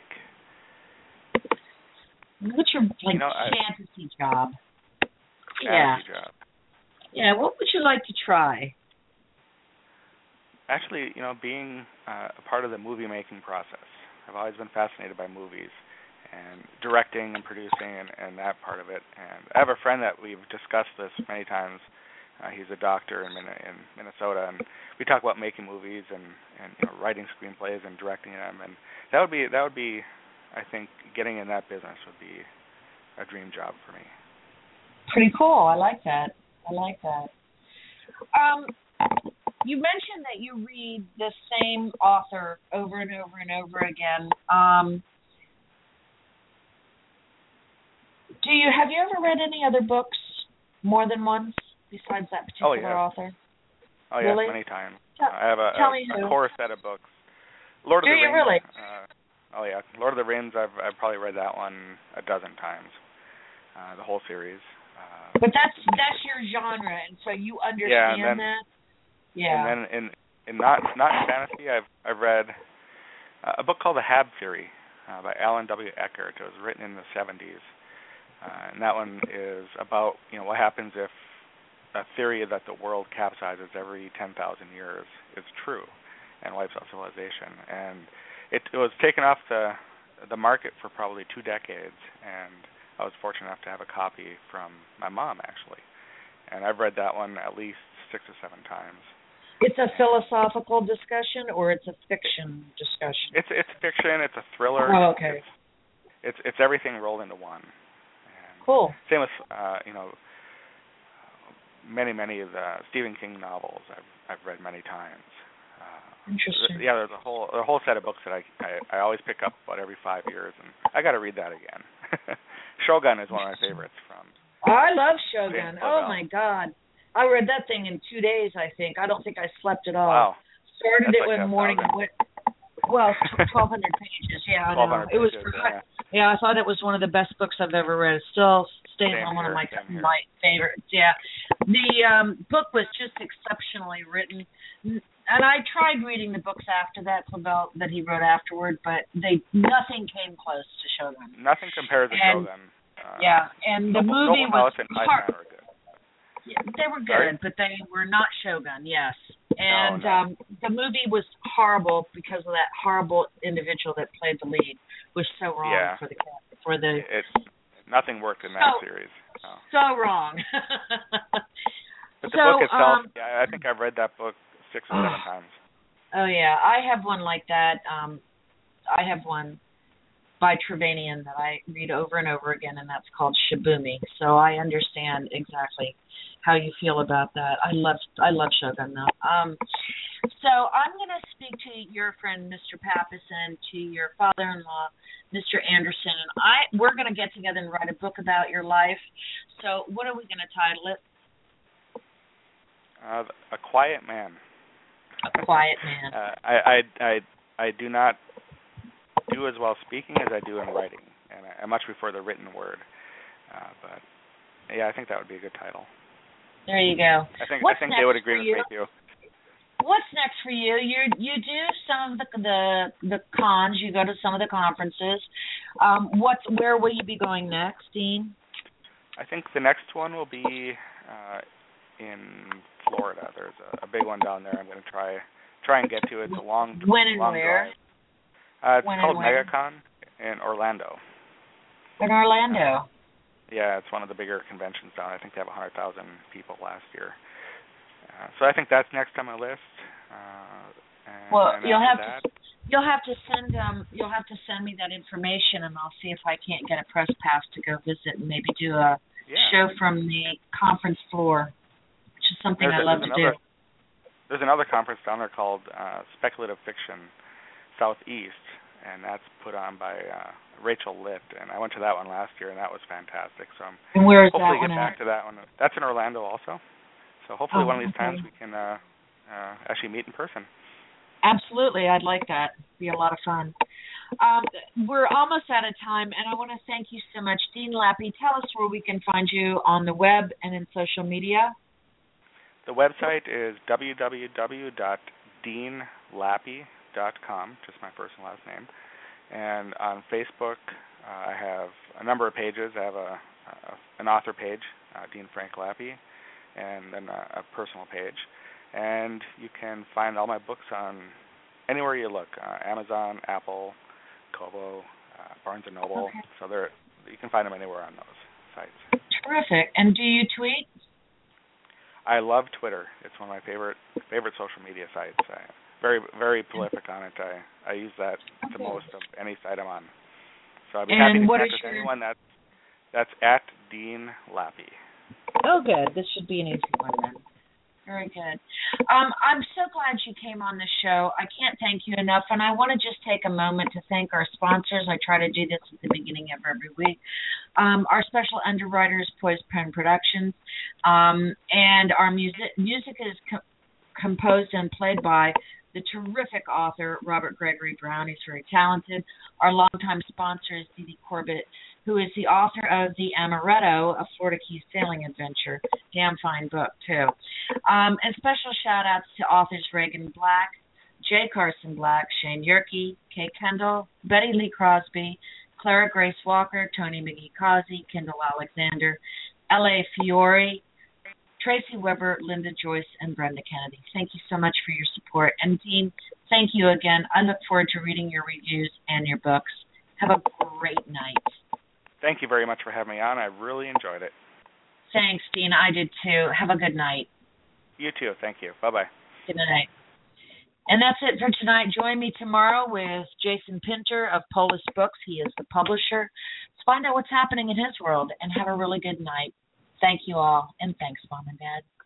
What's your like you know, fantasy I, job? Fantasy Yeah. job. Yeah. What would you like to try? actually, you know, being uh, a part of the movie making process. I've always been fascinated by movies and directing and producing and, and that part of it. And I have a friend that we've discussed this many times. Uh, he's a doctor in, Min- in Minnesota, and we talk about making movies and, and you know, writing screenplays and directing them. And that would be that would be, I think, getting in that business would be a dream job for me. Pretty cool. I like that. I like that. Um, you mentioned that you read the same author over and over and over again. Um, do you have you ever read any other books more than once besides that particular oh, yeah. author? Oh yes, really? many times. Tell, I have a, tell a, me a who. core set of books. Lord Do of the you Rings. really? Uh, oh yeah, Lord of the Rings. I've I've probably read that one a dozen times. Uh, the whole series. Uh, but that's that's your genre, and so you understand yeah, and then, that. Yeah. And then in in not not in fantasy, I've I've read a book called The Hab Theory uh, by Alan W. Eckert. It was written in the seventies, uh, and that one is about you know what happens if a theory that the world capsizes every ten thousand years is true and wipes out civilization. And it, it was taken off the the market for probably two decades, and I was fortunate enough to have a copy from my mom, actually. And I've read that one at least six or seven times. It's a philosophical discussion, or it's a fiction discussion? It's it's fiction. It's a thriller. Oh, okay. It's it's, it's everything rolled into one. And cool. Same with uh, you know many many of the Stephen King novels. I've I've read many times. Uh, Interesting. Yeah, there's a whole a whole set of books that I, I I always pick up about every five years, and I got to read that again. Shogun is one of my favorites from. I love Shogun. Oh my God. I read that thing in two days, I think. I don't think I slept at all. Wow. Started That's it like one morning and went, well, twelve hundred pages. Yeah, I know. It was, pages, yeah. yeah. yeah, I thought it was one of the best books I've ever read. It still stays Same on one here, of my my my favorites. Yeah. The um, book was just exceptionally written. And I tried reading the books after that, about that he wrote afterward, but they nothing came close to Shogun. Nothing compares to and, Shogun. Uh, yeah, and the Noble, movie Noble was and hard. are good. Yeah, they were good, Sorry? but they were not Shogun, yes. And no, no. Um, the movie was horrible because of that horrible individual that played the lead. Was so wrong Yeah. for the for the. It, nothing worked in that so, series. No. So wrong. But the so, book itself, um, yeah, I think I've read that book six or seven times. Oh yeah, I have one like that. Um, I have one by Trevanian that I read over and over again, and that's called Shibumi. So I understand exactly how you feel about that. I love I love Shogun though. Um, so I'm going to speak to your friend Mister Pappas and to your father-in-law, Mister Anderson, and I we're going to get together and write a book about your life. So what are we going to title it? Uh, A Quiet Man. A Quiet Man. uh, I, I I I do not do as well speaking as I do in writing, and I, I much prefer the written word. Uh, but yeah, I think that would be a good title. There you go. I think What's I think next they would agree for with you? me too. What's next for you? You you do some of the the the cons. You go to some of the conferences. Um, what's where will you be going next, Dean? I think the next one will be uh, in Florida. There's a, a big one down there. I'm going to try try and get to. It's a long when and long where? drive. Uh, it's when called and where? MegaCon in Orlando. In Orlando. Yeah, it's one of the bigger conventions down. I think they have one hundred thousand people last year. Uh, so I think that's next on my list. Uh, and, well, and you'll have that, to you'll have to send um you'll have to send me that information, and I'll see if I can't get a press pass to go visit and maybe do a yeah. show from the conference floor, which is something there's I a, love to another, do. There's another conference down there called uh, Speculative Fiction Southeast, and that's put on by uh, Rachel Litt, and I went to that one last year, and that was fantastic. So I'm and where is hopefully that get one back at? to that one. That's in Orlando also. So hopefully oh, one of these okay. times we can uh, uh, actually meet in person. Absolutely, I'd like that. It'd be a lot of fun. Um, we're almost out of time, and I want to thank you so much, Dean Lappy. Tell us where we can find you on the web and in social media. The website is w w w dot dean lappy dot com, just my first and last name. And on Facebook, uh, I have a number of pages. I have a, a an author page, uh, Dean Frank Lappy, and then a, a personal page. And you can find all my books on anywhere you look, uh, Amazon, Apple, Kobo, uh, Barnes and Noble. Okay. So they're, you can find them anywhere on those sites. Terrific. And do you tweet? I love Twitter. It's one of my favorite favorite social media sites. I, very very prolific on it. I, I use that the most of any site I'm on. So I'd be And happy to what connect is with your... anyone. That's that's at Dean Lappy. Oh, good. This should be an easy one then. Very good. Um, I'm so glad you came on the show. I can't thank you enough, and I want to just take a moment to thank our sponsors. I try to do this at the beginning of every week. Um, our special underwriters, Poise Pen Productions, um, and our music music is co- composed and played by the terrific author, Robert Gregory Brown. He's very talented. Our longtime sponsor is Dee Dee Corbett, who is the author of The Amaretto, a Florida Keys sailing adventure. Damn fine book, too. Um, and special shout-outs to authors Reagan Black, J. Carson Black, Shane Yerke, Kay Kendall, Betty Lee Crosby, Clara Grace Walker, Tony McGee Causey, Kendall Alexander, L A. Fiore, Tracy Weber, Linda Joyce, and Brenda Kennedy. Thank you so much for your support. And Dean, thank you again. I look forward to reading your reviews and your books. Have a great night. Thank you very much for having me on. I really enjoyed it. Thanks, Dean. I did too. Have a good night. You too. Thank you. Bye-bye. Good night. And that's it for tonight. Join me tomorrow with Jason Pinter of Polis Books. He is the publisher. Let's find out what's happening in his world and have a really good night. Thank you all, and thanks, Mom and Dad.